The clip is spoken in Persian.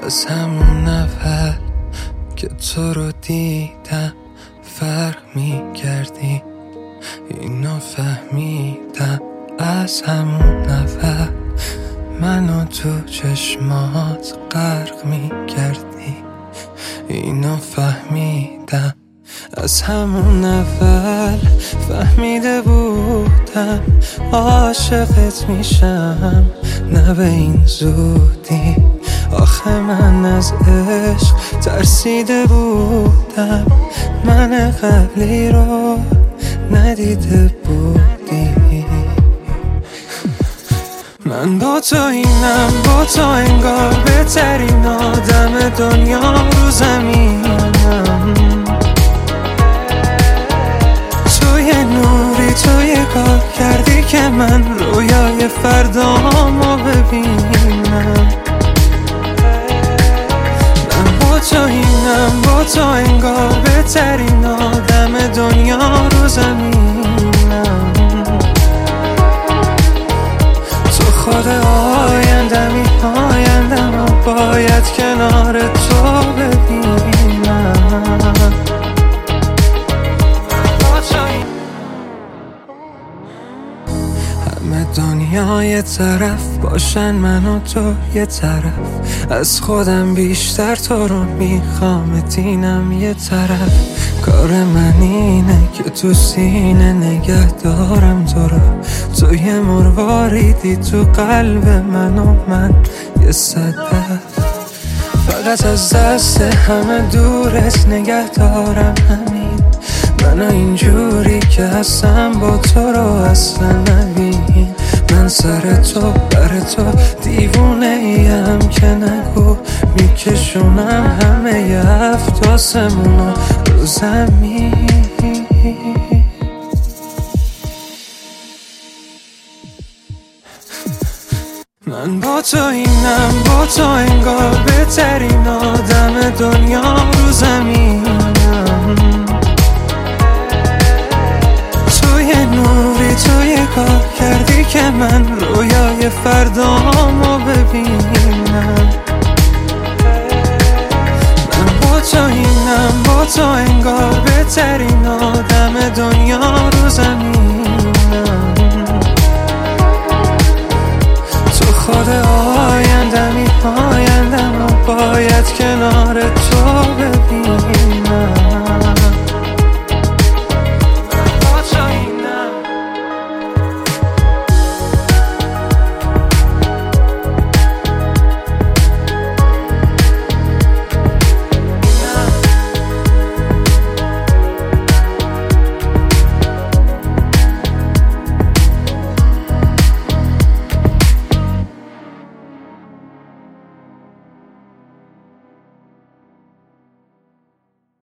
از همون اول که تو رو دیدم فرق می‌کردی، اینو فهمیدم از همون اول منو تو چشمات غرق می‌کردی، اینو فهمیدم از همون اول فهمیده بودم عاشقت میشم، نه به این زودی. آخه من از عشق ترسیده بودم، من قبلی رو ندیده بودی. من با تو اینم، با تو انگار بهترین آدم دنیا رو زمینم. توی نوری، توی کار کردی که من رویای فردامو ببینم. من با تو اینم، با تو انگار بهترین آدم دنیا رو زمینم. تو خود آیندمی، آیندم باید کنار تو ببینم. همه دنیا یه طرف باشن، من و تو یه طرف، از خودم بیشتر تو رو میخوام، دینم یه طرف. کار من اینه که تو سینه نگه دارم تو رو، تو یه مرواریدی تو قلب من و من یه صدف. فقط از دست همه دورت نگه دارم، همین من اینجوری که هستم با تو رو اصلا نبین. من سر تو بر تو دیوونه ایم که نگو، میکشونم همه افتاسمونو رو زمین. من با تو اینم، با تو انگار بهترین آدم دنیا رو زمینم. توی نوری، توی کار کردی که من رویای فردامو ببینم. من با تو اینم، با تو انگار بهترین آدم دنیا رو زمینم.